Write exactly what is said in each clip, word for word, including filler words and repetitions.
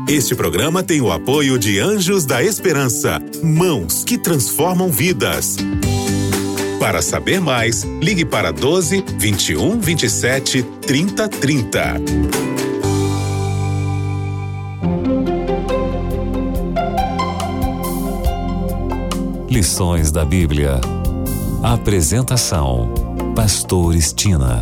Este programa tem o apoio de Anjos da Esperança, mãos que transformam vidas. Para saber mais, ligue para doze, vinte e um, vinte e sete, trinta, trinta. Lições da Bíblia. Apresentação: Pastor Estina.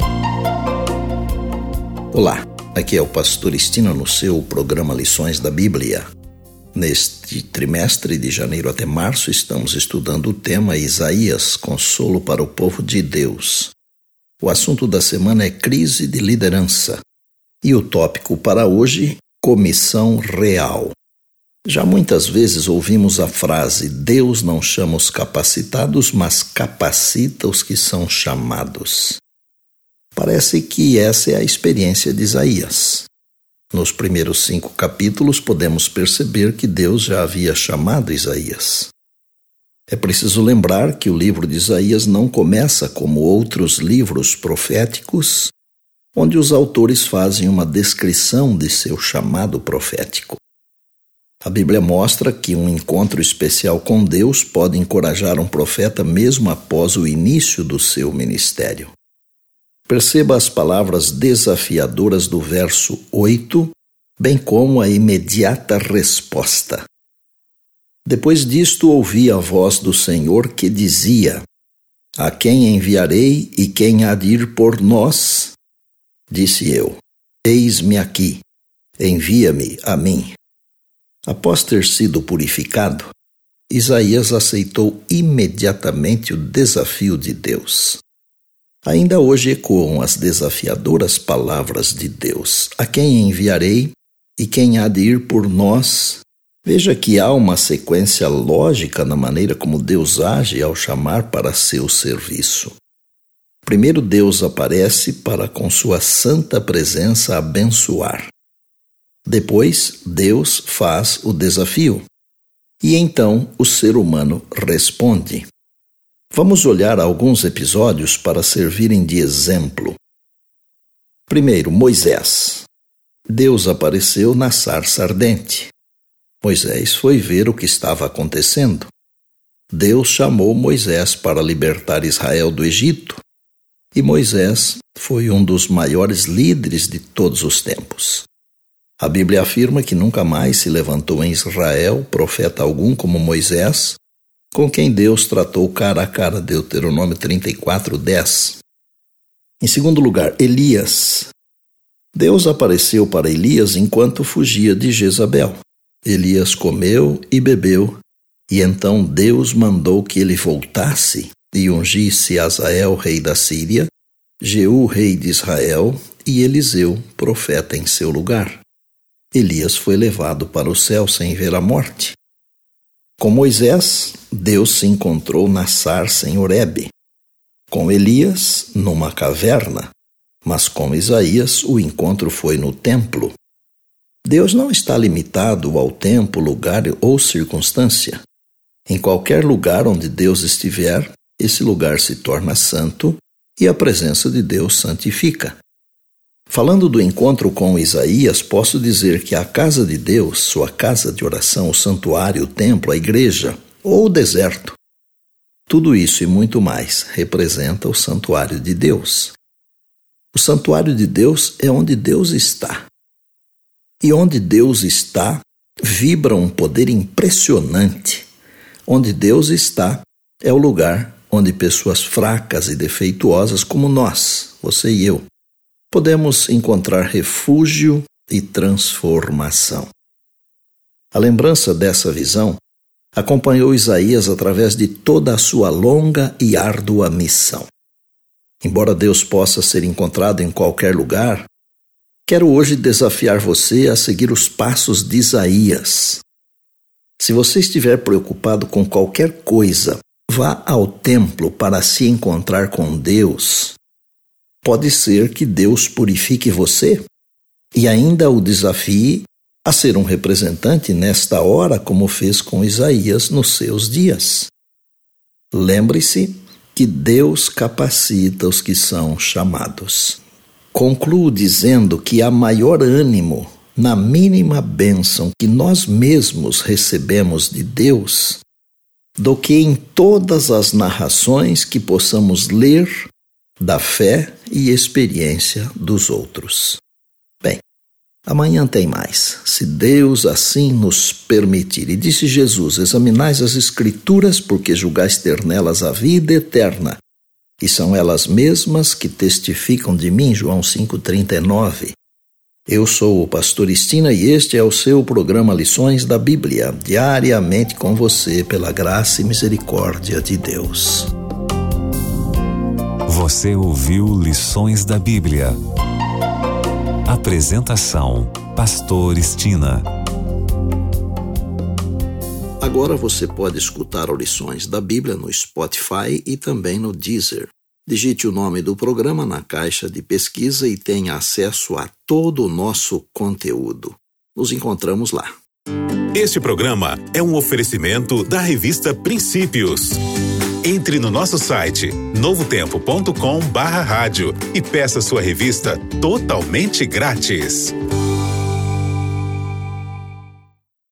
Olá, aqui é o Pastor Estina no seu programa Lições da Bíblia. Neste trimestre de janeiro até março estamos estudando o tema Isaías, consolo para o povo de Deus. O assunto da semana é crise de liderança e o tópico para hoje, comissão real. Já muitas vezes ouvimos a frase: Deus não chama os capacitados, mas capacita os que são chamados. Parece que essa é a experiência de Isaías. Nos primeiros cinco capítulos podemos perceber que Deus já havia chamado Isaías. É preciso lembrar que o livro de Isaías não começa como outros livros proféticos, onde os autores fazem uma descrição de seu chamado profético. A Bíblia mostra que um encontro especial com Deus pode encorajar um profeta mesmo após o início do seu ministério. Perceba as palavras desafiadoras do verso oito, bem como a imediata resposta. Depois disto ouvi a voz do Senhor que dizia: A quem enviarei e quem há de ir por nós? Disse eu: Eis-me aqui, envia-me a mim. Após ter sido purificado, Isaías aceitou imediatamente o desafio de Deus. Ainda hoje ecoam as desafiadoras palavras de Deus: A quem enviarei e quem há de ir por nós? Veja que há uma sequência lógica na maneira como Deus age ao chamar para seu serviço. Primeiro Deus aparece para com sua santa presença abençoar. Depois, Deus faz o desafio. E então o ser humano responde. Vamos olhar alguns episódios para servirem de exemplo. Primeiro, Moisés. Deus apareceu na sarça ardente. Moisés foi ver o que estava acontecendo. Deus chamou Moisés para libertar Israel do Egito. E Moisés foi um dos maiores líderes de todos os tempos. A Bíblia afirma que nunca mais se levantou em Israel profeta algum como Moisés, com quem Deus tratou cara a cara, Deuteronômio trinta e quatro, dez. Em segundo lugar, Elias. Deus apareceu para Elias enquanto fugia de Jezabel. Elias comeu e bebeu, e então Deus mandou que ele voltasse e ungisse Azael, rei da Síria, Jeú, rei de Israel, e Eliseu, profeta em seu lugar. Elias foi levado para o céu sem ver a morte. Com Moisés, Deus se encontrou na sarça em Horebe. Com Elias, numa caverna. Mas com Isaías, o encontro foi no templo. Deus não está limitado ao tempo, lugar ou circunstância. Em qualquer lugar onde Deus estiver, esse lugar se torna santo e a presença de Deus santifica. Falando do encontro com Isaías, posso dizer que a casa de Deus, sua casa de oração, o santuário, o templo, a igreja ou o deserto, tudo isso e muito mais representa o santuário de Deus. O santuário de Deus é onde Deus está. E onde Deus está, vibra um poder impressionante. Onde Deus está é o lugar onde pessoas fracas e defeituosas como nós, você e eu, podemos encontrar refúgio e transformação. A lembrança dessa visão acompanhou Isaías através de toda a sua longa e árdua missão. Embora Deus possa ser encontrado em qualquer lugar, quero hoje desafiar você a seguir os passos de Isaías. Se você estiver preocupado com qualquer coisa, vá ao templo para se encontrar com Deus. Pode ser que Deus purifique você e ainda o desafie a ser um representante nesta hora, como fez com Isaías nos seus dias. Lembre-se que Deus capacita os que são chamados. Concluo dizendo que há maior ânimo na mínima bênção que nós mesmos recebemos de Deus do que em todas as narrações que possamos ler da fé e experiência dos outros. Bem, amanhã tem mais, se Deus assim nos permitir. E disse Jesus: examinais as Escrituras, porque julgais ter nelas a vida eterna, e são elas mesmas que testificam de mim. João cinco, trinta e nove. Eu sou o pastor Estina e este é o seu programa Lições da Bíblia, diariamente com você, pela graça e misericórdia de Deus. Você ouviu Lições da Bíblia. Apresentação: Pastor Estina. Agora você pode escutar Lições da Bíblia no Spotify e também no Deezer. Digite o nome do programa na caixa de pesquisa e tenha acesso a todo o nosso conteúdo. Nos encontramos lá. Este programa é um oferecimento da revista Princípios. Entre no nosso site novo tempo ponto com barra rádio e peça sua revista totalmente grátis.